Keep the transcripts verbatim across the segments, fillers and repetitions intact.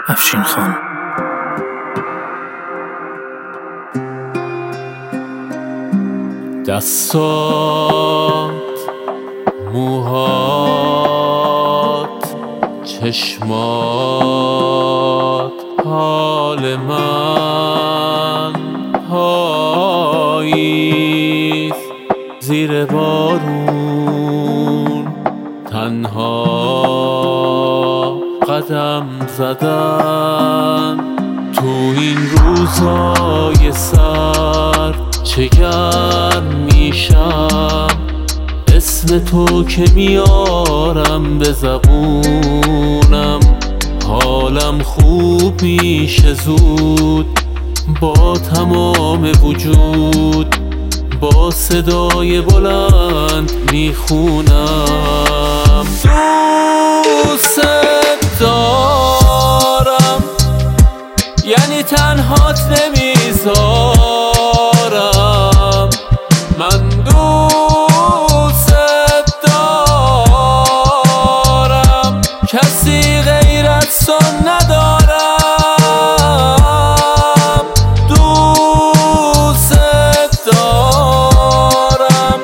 افشین خان. دستات، موهات، چشمات، حال من پاییز زیر بارون تنها قدم زدن تو این روزای سر چه گرم میشم اسم تو که میارم به زبونم حالم خوب میشه زود با تمام وجود با صدای بلند میخونم دوست دارم یعنی تنهات نمیذارم من دوست دارم کسی غیر از تو ندارم دوست دارم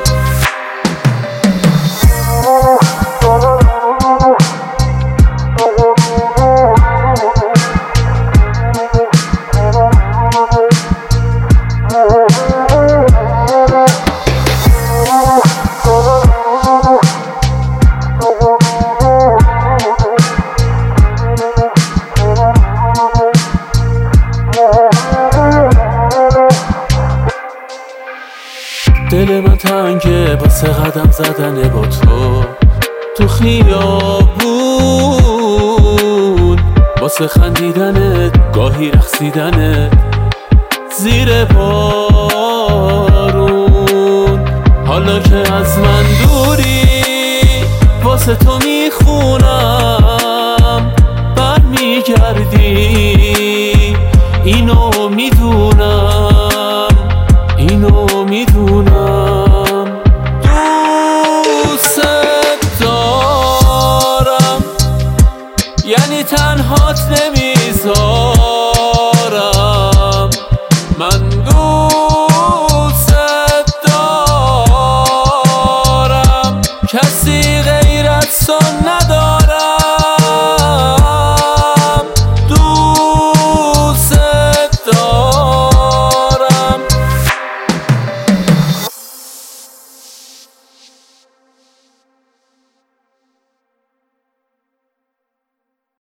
دل من تنگه واسه قدم زدن با تو تو خیابون واسه خندیدنت گاهی رقصیدنت زیر بارون حالا که از من دوری واسه تو میخونم برمیگردی اینو میدونم اینو میدونم دوست دارم یعنی تنهات نمی